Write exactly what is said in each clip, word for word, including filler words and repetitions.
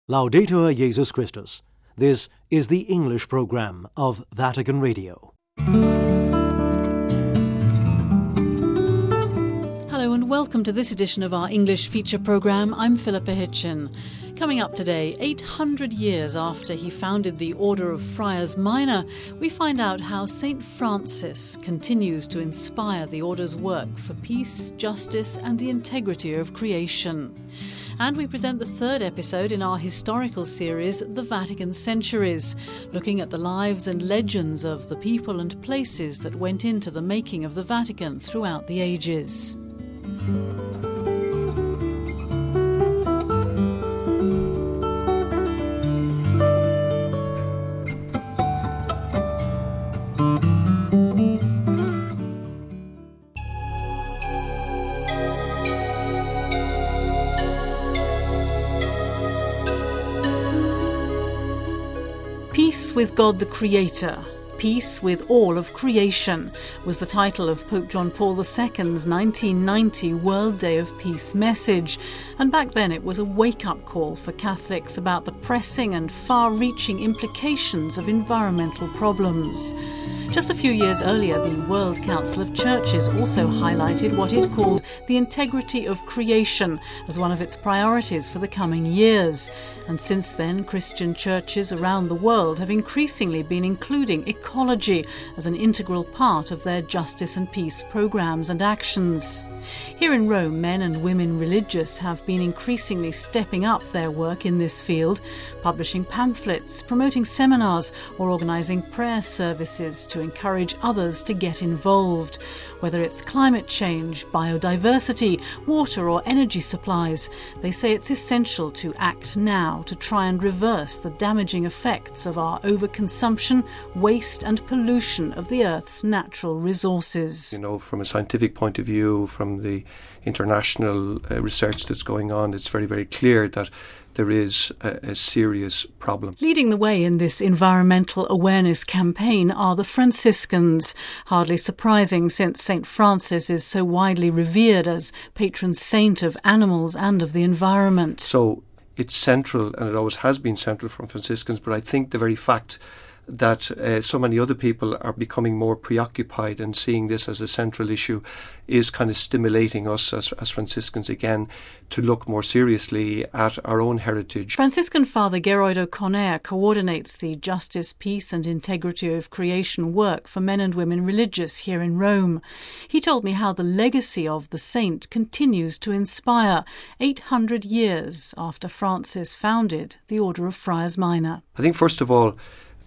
Laudetur Jesus Christus. This is the English program of Vatican Radio. Hello and welcome to this edition of our English feature program. I'm Philippa Hitchin. Coming up today, eight hundred years after he founded the Order of Friars Minor, we find out how Saint Francis continues to inspire the Order's work for peace, justice and the integrity of creation. And we present the third episode in our historical series, The Vatican Centuries, looking at the lives and legends of the people and places that went into the making of the Vatican throughout the ages. Peace with God the Creator, Peace with all of creation was the title of Pope John Paul the Second's nineteen ninety World Day of Peace message. And back then it was a wake-up call for Catholics about the pressing and far-reaching implications of environmental problems. Just a few years earlier, the World Council of Churches also highlighted what it called the integrity of creation as one of its priorities for the coming years. And since then, Christian churches around the world have increasingly been including ecology as an integral part of their justice and peace programs and actions. Here in Rome, men and women religious have been increasingly stepping up their work in this field, publishing pamphlets, promoting seminars, or organising prayer services to encourage others to get involved. Whether it's climate change, biodiversity, water or energy supplies, they say it's essential to act now to try and reverse the damaging effects of our overconsumption, waste and pollution of the Earth's natural resources. You know, from a scientific point of view, from the international uh, research that's going on, it's very, very clear that there is a, a serious problem. Leading the way in this environmental awareness campaign are the Franciscans. Hardly surprising since Saint Francis is so widely revered as patron saint of animals and of the environment. So it's central, and it always has been central from Franciscans, but I think the very fact that uh, so many other people are becoming more preoccupied and seeing this as a central issue is kind of stimulating us as, as Franciscans again to look more seriously at our own heritage. Franciscan Father Geroid O'Connor coordinates the justice, peace and integrity of creation work for men and women religious here in Rome. He told me how the legacy of the saint continues to inspire eight hundred years after Francis founded the Order of Friars Minor. I think first of all,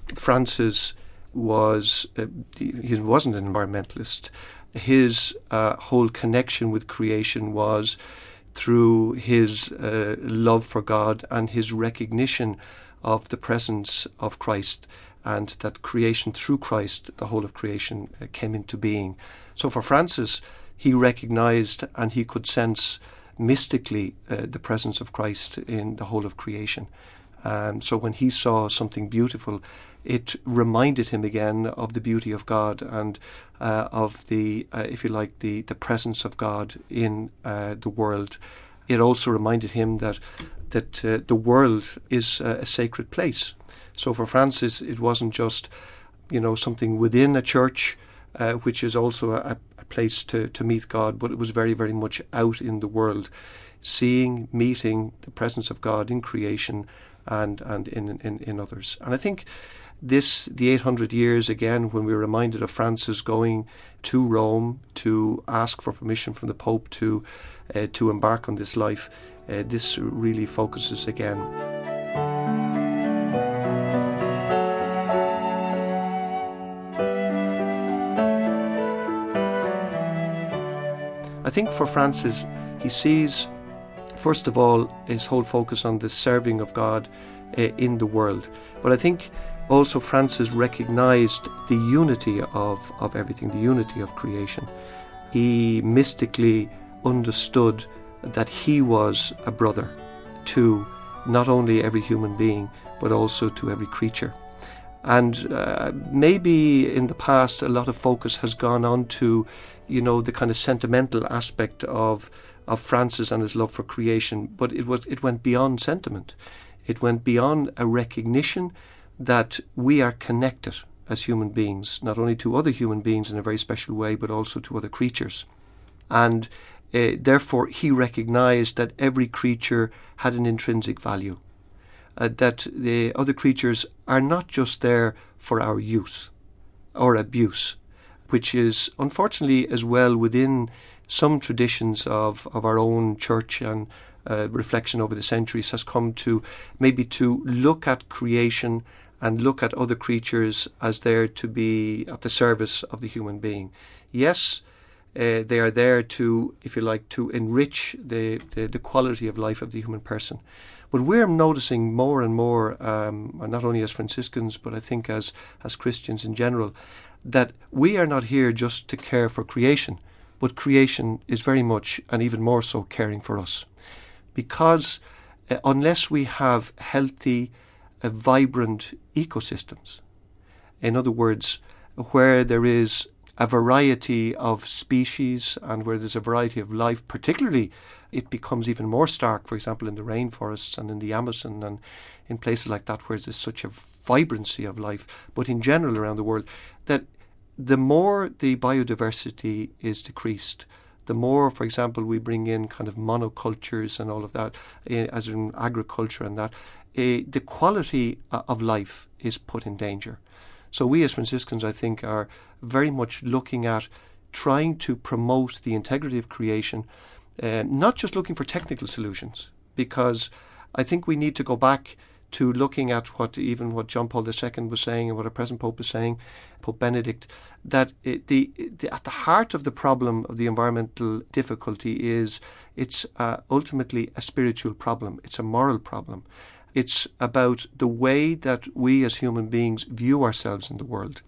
Francis was, uh, he wasn't an environmentalist. His uh, whole connection with creation was through his uh, love for God and his recognition of the presence of Christ, and that creation through Christ, the whole of creation, uh, came into being. So for Francis, he recognized and he could sense mystically uh, the presence of Christ in the whole of creation. Um, so when he saw something beautiful, it reminded him again of the beauty of God and uh, of the, uh, if you like, the, the presence of God in uh, the world. It also reminded him that that uh, the world is uh, a sacred place. So for Francis, it wasn't just, you know, something within a church, uh, which is also a, a place to, to meet God, but it was very, very much out in the world, seeing, meeting the presence of God in creation and and in, in, in others. And I think this, the eight hundred years, again, when we're reminded of Francis going to Rome to ask for permission from the Pope to uh, to embark on this life, uh, this really focuses again. I think for Francis, he sees, first of all, his whole focus on the serving of God uh, in the world. But I think also Francis recognised the unity of, of everything, the unity of creation. He mystically understood that he was a brother to not only every human being, but also to every creature. And uh, maybe in the past a lot of focus has gone on to, you know, the kind of sentimental aspect of of Francis and his love for creation, but it was it went beyond sentiment. It went beyond a recognition that we are connected as human beings, not only to other human beings in a very special way, but also to other creatures. And uh, therefore, he recognized that every creature had an intrinsic value, uh, that the other creatures are not just there for our use or abuse, which is unfortunately as well within some traditions of, of our own church and uh, reflection over the centuries has come to maybe to look at creation and look at other creatures as there to be at the service of the human being. Yes, uh, they are there to, if you like, to enrich the, the, the quality of life of the human person. But we're noticing more and more, um, not only as Franciscans, but I think as, as Christians in general, that we are not here just to care for creation, but creation is very much, and even more so, caring for us. Because uh, unless we have healthy, uh, vibrant ecosystems, in other words, where there is a variety of species and where there's a variety of life, particularly it becomes even more stark, for example, in the rainforests and in the Amazon and in places like that where there's such a vibrancy of life, but in general around the world, that the more the biodiversity is decreased, the more, for example, we bring in kind of monocultures and all of that, uh, as in agriculture and that, uh, the quality uh, of life is put in danger. So we as Franciscans, I think, are very much looking at trying to promote the integrity of creation, uh, not just looking for technical solutions, because I think we need to go back to looking at what even what John Paul the Second was saying and what our present Pope is saying, Pope Benedict, that it, the, the at the heart of the problem of the environmental difficulty is it's uh, ultimately a spiritual problem. It's a moral problem. It's about the way that we as human beings view ourselves in the world.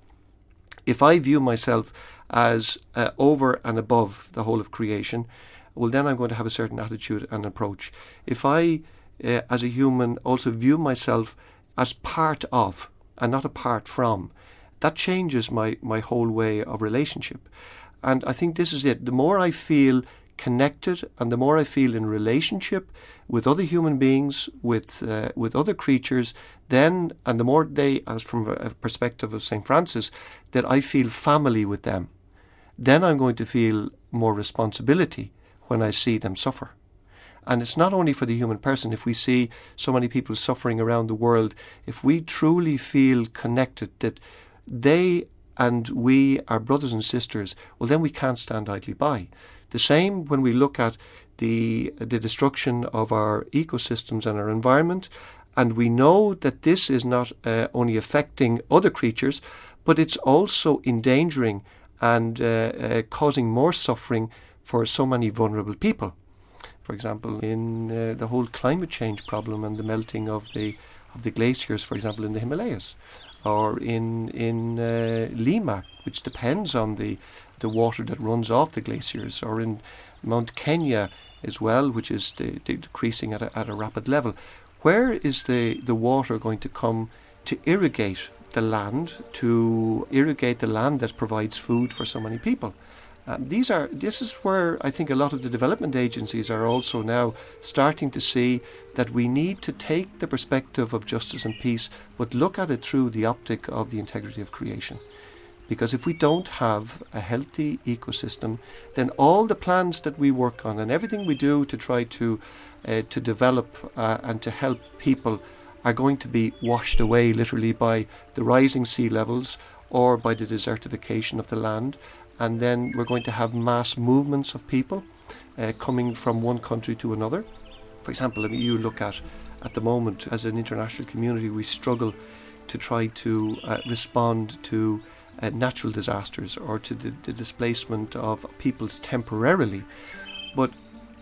If I view myself as uh, over and above the whole of creation, well, then I'm going to have a certain attitude and approach. If I Uh, as a human, also view myself as part of and not apart from, that changes my, my whole way of relationship. And I think this is it. The more I feel connected and the more I feel in relationship with other human beings, with uh, with other creatures, then, and the more they, as from a perspective of Saint Francis, that I feel family with them, then I'm going to feel more responsibility when I see them suffer. And it's not only for the human person. If we see so many people suffering around the world, if we truly feel connected that they and we are brothers and sisters, well, then we can't stand idly by. The same when we look at the the destruction of our ecosystems and our environment, and we know that this is not uh, only affecting other creatures, but it's also endangering and uh, uh, causing more suffering for so many vulnerable people. For example, in uh, the whole climate change problem and the melting of the of the glaciers, for example, in the Himalayas, or in in uh, Lima, which depends on the the water that runs off the glaciers, or in Mount Kenya as well, which is de- de- decreasing at a, at a rapid level. Where is the, the water going to come to irrigate the land, to irrigate the land that provides food for so many people? Um, these are. This is where I think a lot of the development agencies are also now starting to see that we need to take the perspective of justice and peace, but look at it through the optic of the integrity of creation. Because if we don't have a healthy ecosystem, then all the plans that we work on and everything we do to try to uh, to develop uh, and to help people are going to be washed away literally by the rising sea levels or by the desertification of the land. And then we're going to have mass movements of people uh, coming from one country to another. For example, I mean, you look at, at the moment, as an international community, we struggle to try to uh, respond to uh, natural disasters or to the, the displacement of peoples temporarily. But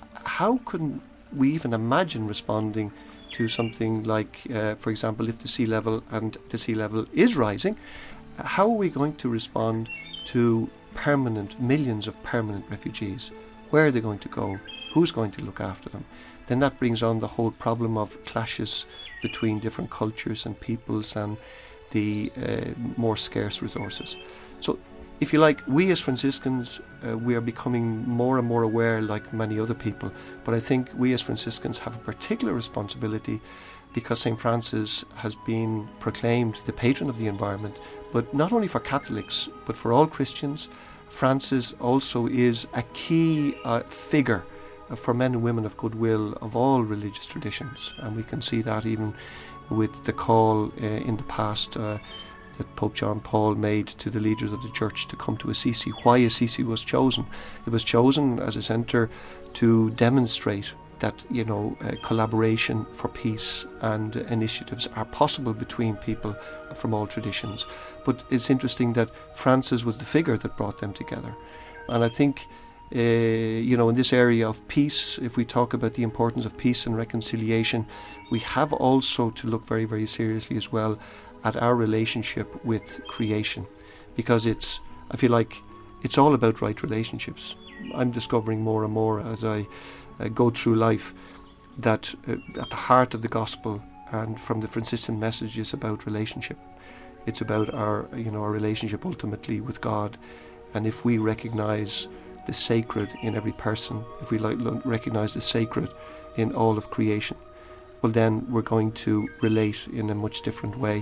how can we even imagine responding to something like, uh, for example, if the sea level and the sea level is rising, how are we going to respond to permanent, millions of permanent refugees? Where are they going to go? Who's going to look after them? Then that brings on the whole problem of clashes between different cultures and peoples and the uh, more scarce resources. So if you like, we as Franciscans, uh, we are becoming more and more aware, like many other people. But I think we as Franciscans have a particular responsibility, because Saint Francis has been proclaimed the patron of the environment, but not only for Catholics, but for all Christians. Francis also is a key uh, figure for men and women of goodwill of all religious traditions, and we can see that even with the call uh, in the past uh, that Pope John Paul made to the leaders of the Church to come to Assisi. Why Assisi was chosen? It was chosen as a centre to demonstrate that, you know, uh, collaboration for peace and uh, initiatives are possible between people from all traditions. But it's interesting that Francis was the figure that brought them together. And I think, uh, you know, in this area of peace, if we talk about the importance of peace and reconciliation, we have also to look very, very seriously as well at our relationship with creation. Because it's, I feel like, it's all about right relationships. I'm discovering more and more as I Uh, go through life that uh, at the heart of the gospel and from the Franciscan message is about relationship. It's about our, you know, our relationship ultimately with God. And if we recognize the sacred in every person, if we like, recognize the sacred in all of creation, well, then we're going to relate in a much different way.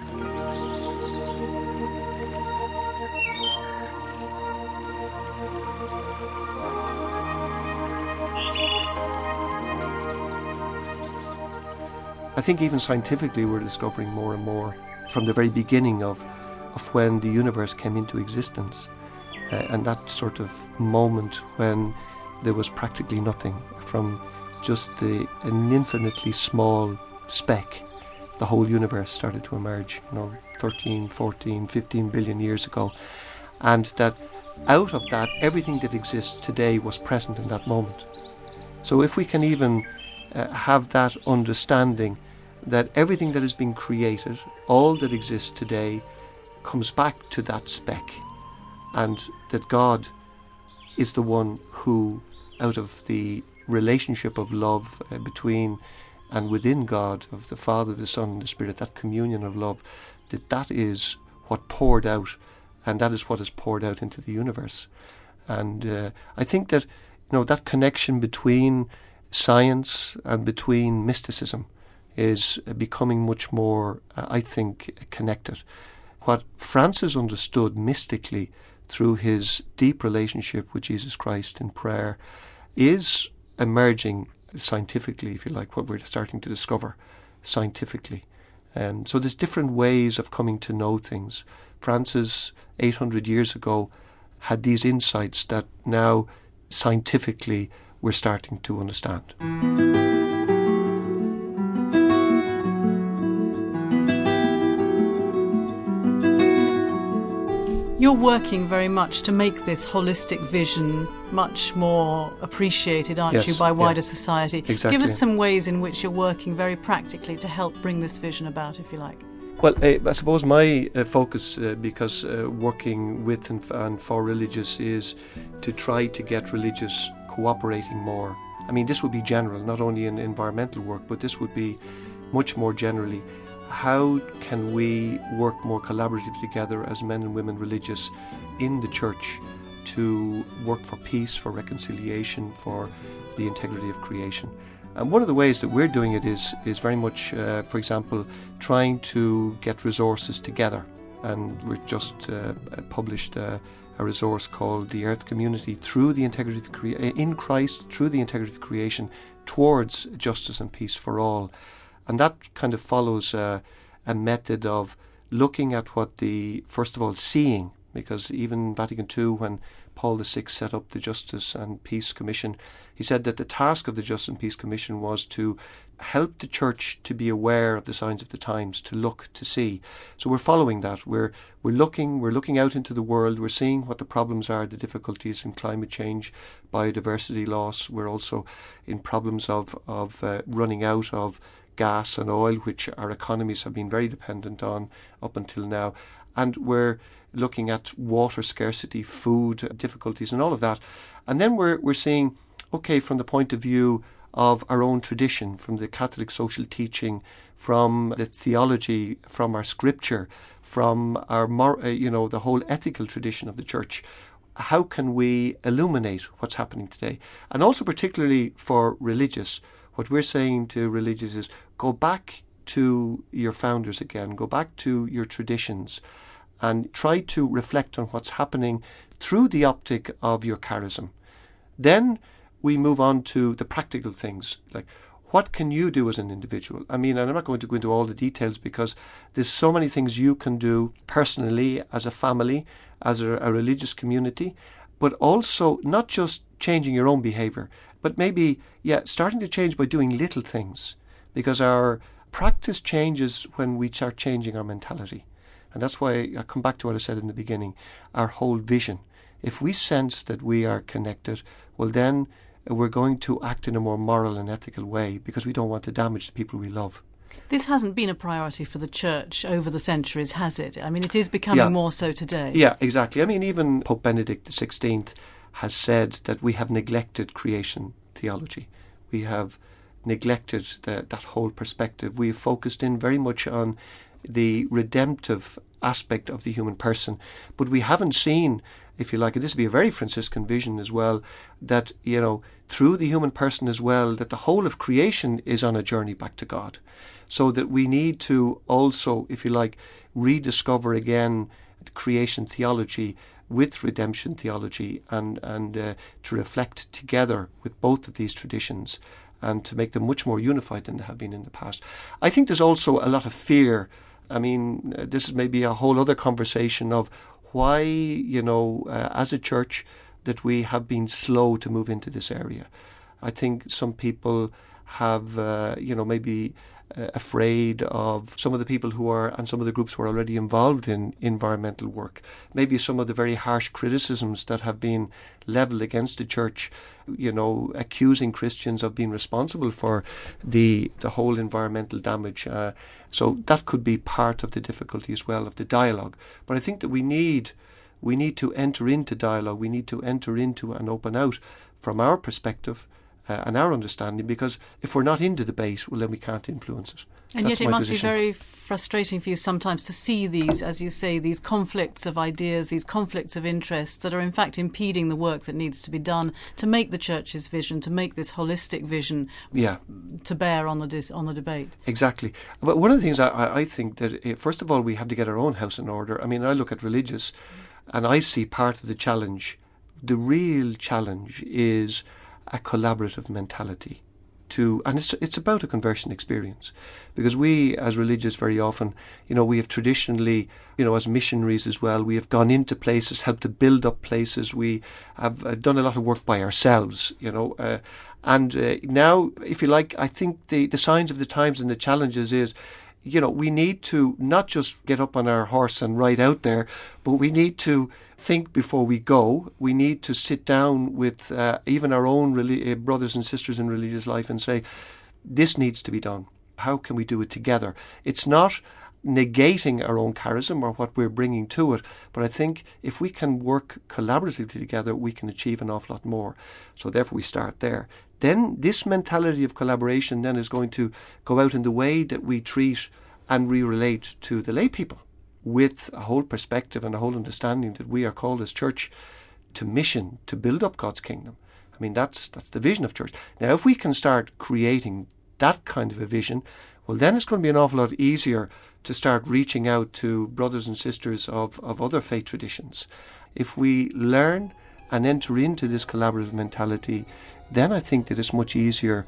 I think even scientifically we're discovering more and more from the very beginning of, of when the universe came into existence, uh, and that sort of moment when there was practically nothing, from just the, an infinitely small speck, the whole universe started to emerge, you know, thirteen, fourteen, fifteen billion years ago, and that out of that everything that exists today was present in that moment. So if we can even uh, have that understanding that everything that has been created, all that exists today, comes back to that speck, and that God is the one who, out of the relationship of love uh, between and within God, of the Father, the Son and the Spirit, that communion of love, that that is what poured out, and that is what is poured out into the universe. And uh, I think that, you know, that connection between science and between mysticism is becoming much more, uh, I think, connected. What Francis understood mystically through his deep relationship with Jesus Christ in prayer is emerging scientifically, if you like, what we're starting to discover scientifically. Um, so there's different ways of coming to know things. Francis, eight hundred years ago, had these insights that now scientifically we're starting to understand. You're working very much to make this holistic vision much more appreciated, aren't yes, you, by wider yeah, society? Exactly. Give us some ways in which you're working very practically to help bring this vision about, if you like. Well, uh, I suppose my uh, focus, uh, because uh, working with and, f- and for religious, is to try to get religious cooperating more. I mean, this would be general, not only in environmental work, but this would be much more generally. How can we work more collaboratively together as men and women religious in the Church to work for peace, for reconciliation, for the integrity of creation? And one of the ways that we're doing it is is very much, uh, for example, trying to get resources together. And we've just uh, published uh, a resource called The Earth Community Through the Integrity of Cre- in Christ, Through the Integrity of Creation, Towards Justice and Peace for All. And that kind of follows uh, a method of looking at what the, first of all, seeing, because even Vatican Two, when Paul the Sixth set up the Justice and Peace Commission, he said that the task of the Justice and Peace Commission was to help the Church to be aware of the signs of the times, to look, to see. So we're following that. We're we're looking, we're looking out into the world. We're seeing what the problems are, the difficulties in climate change, biodiversity loss. We're also in problems of of uh, running out of gas and oil, which our economies have been very dependent on up until now. And we're looking at water scarcity, food difficulties and all of that. And then we're we're seeing, okay, from the point of view of our own tradition, from the Catholic social teaching, from the theology, from our scripture, from our, mor- uh, you know, the whole ethical tradition of the church. How can we illuminate what's happening today? And also particularly for religious, what we're saying to religious is go back to your founders again, go back to your traditions and try to reflect on what's happening through the optic of your charism. Then we move on to the practical things, like what can you do as an individual? I mean, and I'm not going to go into all the details because there's so many things you can do personally, as a family, as a, a religious community, but also not just changing your own behaviour, but maybe, yeah, starting to change by doing little things, because our practice changes when we start changing our mentality. And that's why I come back to what I said in the beginning, our whole vision. If we sense that we are connected, well then we're going to act in a more moral and ethical way because we don't want to damage the people we love. This hasn't been a priority for the Church over the centuries, has it? I mean, it is becoming yeah. more so today. Yeah, exactly. I mean, even Pope Benedict the sixteenth has said that we have neglected creation theology. We have neglected the, that whole perspective. We have focused in very much on the redemptive aspect of the human person, but we haven't seen, if you like, and this would be a very Franciscan vision as well, that, you know, through the human person as well, that the whole of creation is on a journey back to God. So that we need to also, if you like, rediscover again creation theology with redemption theology, and, and uh, to reflect together with both of these traditions and to make them much more unified than they have been in the past. I think there's also a lot of fear. I mean, uh, this is maybe a whole other conversation of why, you know, uh, as a church, that we have been slow to move into this area. I think some people have, uh, you know, maybe uh, afraid of some of the people who are, and some of the groups who are already involved in environmental work. Maybe some of the very harsh criticisms that have been levelled against the church, you know, accusing Christians of being responsible for the the whole environmental damage. Uh, so that could be part of the difficulty as well of the dialogue. But I think that we need we need to enter into dialogue. We need to enter into and open out from our perspective uh, and our understanding, because if we're not into debate, well, then we can't influence it. And That's yet it must position. be very frustrating for you sometimes to see these, as you say, these conflicts of ideas, these conflicts of interest that are in fact impeding the work that needs to be done to make the Church's vision, to make this holistic vision yeah. to bear on the dis- on the debate. Exactly. But one of the things I, I think that, uh, first of all, we have to get our own house in order. I mean, I look at religious and I see part of the challenge. The real challenge is a collaborative mentality. To, and it's it's about a conversion experience, because we as religious very often, you know, we have traditionally, you know, as missionaries as well, we have gone into places, helped to build up places. We have uh, done a lot of work by ourselves, you know, uh, and uh, now, if you like, I think the the signs of the times and the challenges is, you know, we need to not just get up on our horse and ride out there, but we need to think before we go. We need to sit down with uh, even our own reli- uh, brothers and sisters in religious life and say, this needs to be done. How can we do it together? It's not negating our own charism or what we're bringing to it, but I think if we can work collaboratively together, we can achieve an awful lot more. So therefore we start there. Then this mentality of collaboration then is going to go out in the way that we treat and we relate to the lay people, with a whole perspective and a whole understanding that we are called as church to mission, to build up God's kingdom. I mean, that's that's the vision of church. Now, if we can start creating that kind of a vision, well, then it's going to be an awful lot easier to start reaching out to brothers and sisters of, of other faith traditions. If we learn and enter into this collaborative mentality, then I think that it's much easier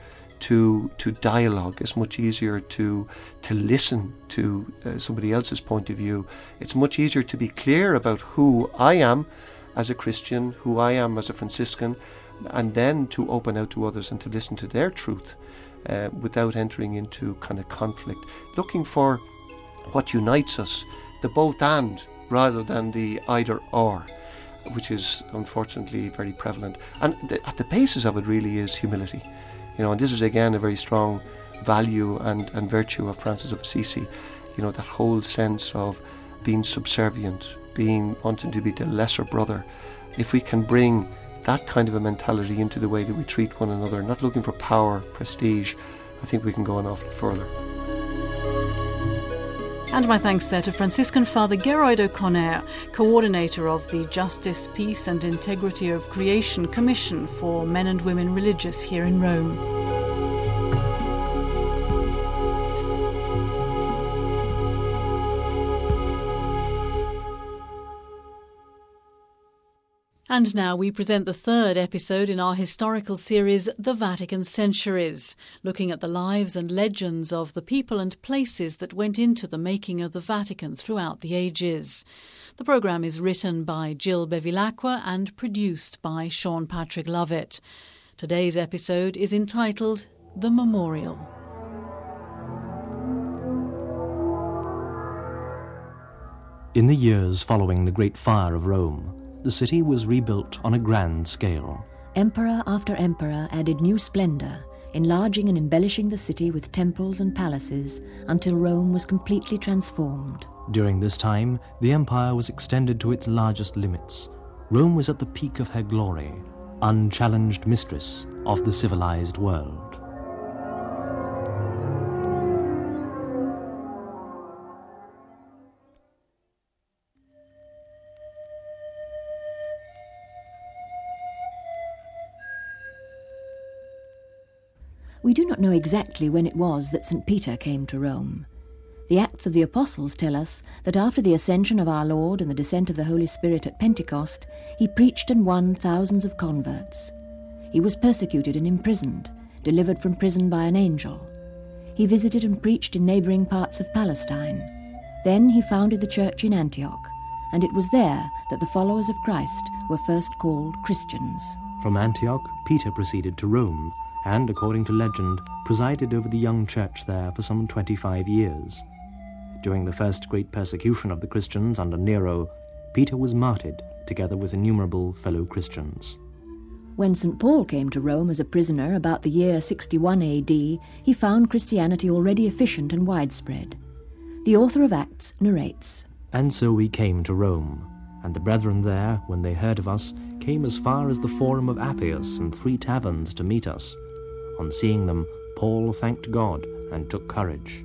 to to dialogue. It's much easier to to listen to uh, somebody else's point of view. It's much easier to be clear about who I am as a Christian, who I am as a Franciscan, and then to open out to others and to listen to their truth uh, without entering into kind of conflict, looking for what unites us, the both and rather than the either or, which is unfortunately very prevalent. And the, at the basis of it really is humility. You know, and this is again a very strong value and, and virtue of Francis of Assisi. You know, that whole sense of being subservient, being wanting to be the lesser brother. If we can bring that kind of a mentality into the way that we treat one another, not looking for power, prestige, I think we can go an awful further. And my thanks there to Franciscan Father Geroid O'Connor, coordinator of the Justice, Peace and Integrity of Creation Commission for Men and Women Religious here in Rome. And now we present the third episode in our historical series, The Vatican Centuries, looking at the lives and legends of the people and places that went into the making of the Vatican throughout the ages. The programme is written by Jill Bevilacqua and produced by Sean Patrick Lovett. Today's episode is entitled The Memorial. In the years following the Great Fire of Rome, the city was rebuilt on a grand scale. Emperor after emperor added new splendour, enlarging and embellishing the city with temples and palaces until Rome was completely transformed. During this time, the empire was extended to its largest limits. Rome was at the peak of her glory, unchallenged mistress of the civilized world. We do not know exactly when it was that Saint Peter came to Rome. The Acts of the Apostles tell us that after the ascension of our Lord and the descent of the Holy Spirit at Pentecost, he preached and won thousands of converts. He was persecuted and imprisoned, delivered from prison by an angel. He visited and preached in neighbouring parts of Palestine. Then he founded the church in Antioch, and it was there that the followers of Christ were first called Christians. From Antioch, Peter proceeded to Rome, and, according to legend, presided over the young church there for some twenty-five years. During the first great persecution of the Christians under Nero, Peter was martyred together with innumerable fellow Christians. When Saint Paul came to Rome as a prisoner about the year sixty-one A D, he found Christianity already efficient and widespread. The author of Acts narrates, "And so we came to Rome, and the brethren there, when they heard of us, came as far as the Forum of Appius and three taverns to meet us. On seeing them, Paul thanked God and took courage."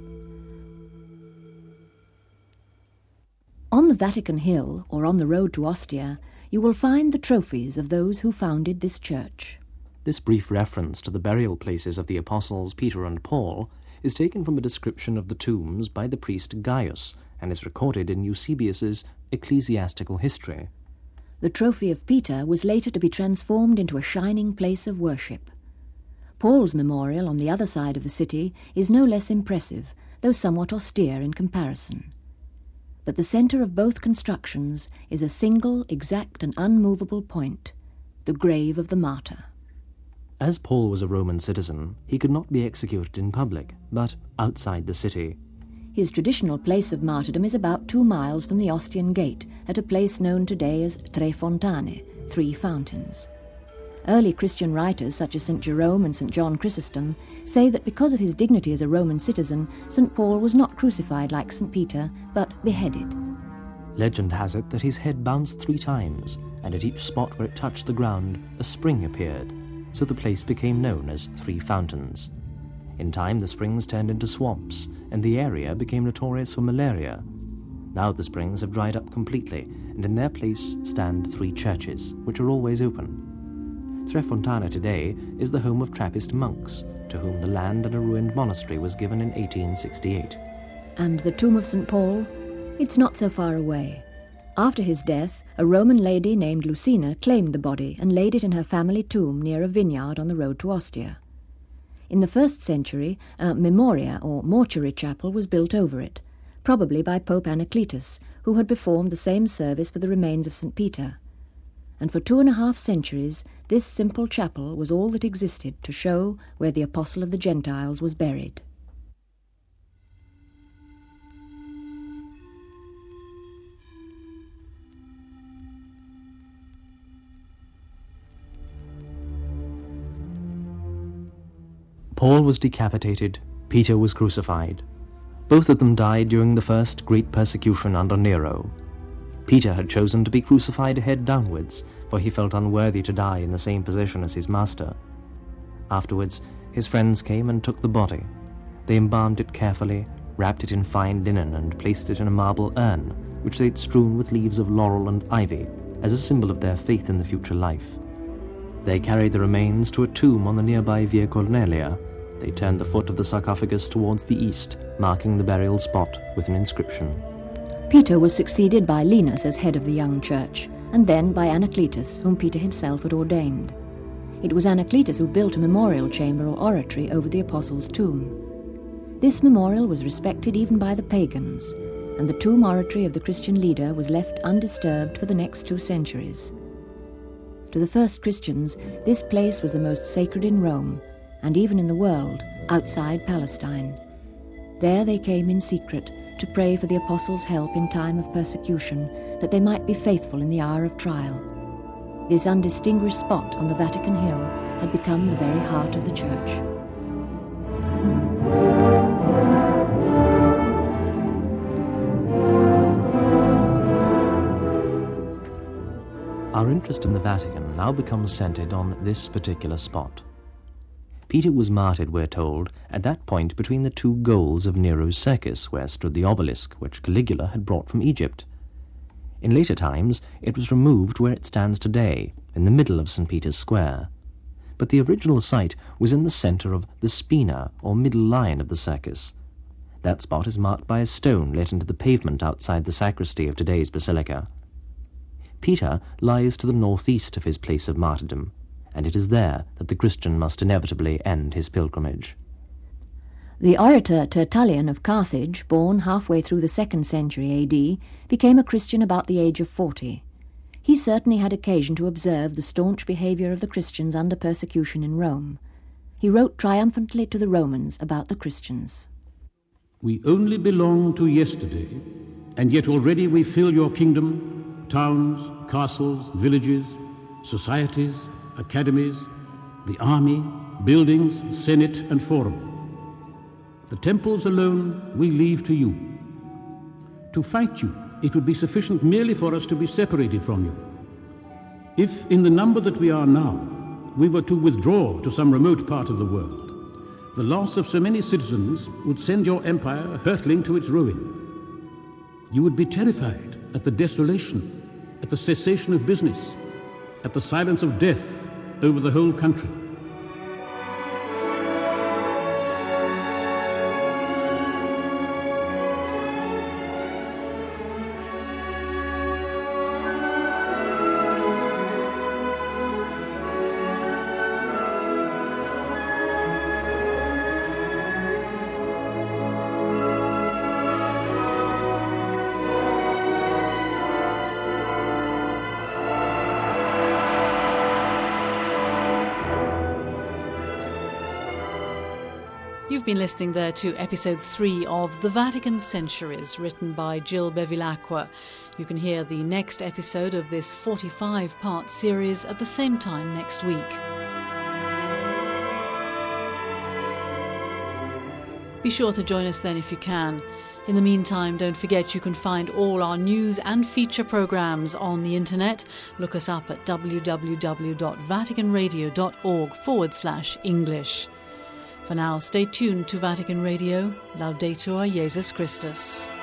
On the Vatican Hill, or on the road to Ostia, you will find the trophies of those who founded this church. This brief reference to the burial places of the apostles Peter and Paul is taken from a description of the tombs by the priest Gaius and is recorded in Eusebius's Ecclesiastical History. The trophy of Peter was later to be transformed into a shining place of worship. Paul's memorial on the other side of the city is no less impressive, though somewhat austere in comparison. But the centre of both constructions is a single, exact and unmovable point, the grave of the martyr. As Paul was a Roman citizen, he could not be executed in public, but outside the city. His traditional place of martyrdom is about two miles from the Ostian Gate, at a place known today as Tre Fontane, Three Fountains. Early Christian writers such as Saint Jerome and Saint John Chrysostom say that because of his dignity as a Roman citizen, Saint Paul was not crucified like Saint Peter, but beheaded. Legend has it that his head bounced three times, and at each spot where it touched the ground, a spring appeared, so the place became known as Three Fountains. In time, the springs turned into swamps, and the area became notorious for malaria. Now the springs have dried up completely, and in their place stand three churches, which are always open. Tre Fontane today is the home of Trappist monks, to whom the land and a ruined monastery was given in eighteen sixty-eight. And the tomb of Saint Paul? It's not so far away. After his death, a Roman lady named Lucina claimed the body and laid it in her family tomb near a vineyard on the road to Ostia. In the first century, a memoria or mortuary chapel was built over it, probably by Pope Anacletus, who had performed the same service for the remains of Saint Peter. And for two and a half centuries, this simple chapel was all that existed to show where the Apostle of the Gentiles was buried. Paul was decapitated, Peter was crucified. Both of them died during the first great persecution under Nero. Peter had chosen to be crucified head downwards, for he felt unworthy to die in the same position as his master. Afterwards, his friends came and took the body. They embalmed it carefully, wrapped it in fine linen, and placed it in a marble urn, which they'd strewn with leaves of laurel and ivy, as a symbol of their faith in the future life. They carried the remains to a tomb on the nearby Via Cornelia. They turned the foot of the sarcophagus towards the east, marking the burial spot with an inscription. Peter was succeeded by Linus as head of the young church, and then by Anacletus, whom Peter himself had ordained. It was Anacletus who built a memorial chamber or oratory over the apostles' tomb. This memorial was respected even by the pagans, and the tomb oratory of the Christian leader was left undisturbed for the next two centuries. To the first Christians, this place was the most sacred in Rome, and even in the world, outside Palestine. There they came in secret to pray for the apostles' help in time of persecution, that they might be faithful in the hour of trial. This undistinguished spot on the Vatican Hill had become the very heart of the church. Our interest in the Vatican now becomes centred on this particular spot. Peter was martyred, we're told, at that point between the two goals of Nero's circus, where stood the obelisk which Caligula had brought from Egypt. In later times, it was removed where it stands today, in the middle of Saint Peter's Square. But the original site was in the centre of the spina, or middle line of the circus. That spot is marked by a stone let into the pavement outside the sacristy of today's basilica. Peter lies to the northeast of his place of martyrdom, and it is there that the Christian must inevitably end his pilgrimage. The orator Tertullian of Carthage, born halfway through the second century A D, became a Christian about the age of forty. He certainly had occasion to observe the staunch behaviour of the Christians under persecution in Rome. He wrote triumphantly to the Romans about the Christians. "We only belong to yesterday, and yet already we fill your kingdom, towns, castles, villages, societies, academies, the army, buildings, senate and forum. The temples alone we leave to you. To fight you, it would be sufficient merely for us to be separated from you. If, in the number that we are now, we were to withdraw to some remote part of the world, the loss of so many citizens would send your empire hurtling to its ruin. You would be terrified at the desolation, at the cessation of business, at the silence of death over the whole country. You've been listening there to episode three of The Vatican Centuries, written by Jill Bevilacqua. You can hear the next episode of this forty-five part series at the same time next week. Be sure to join us then if you can. In the meantime, don't forget you can find all our news and feature programmes on the internet. Look us up at www.vaticanradio.org forward slash English. For now, stay tuned to Vatican Radio. Laudetur Jesus Christus.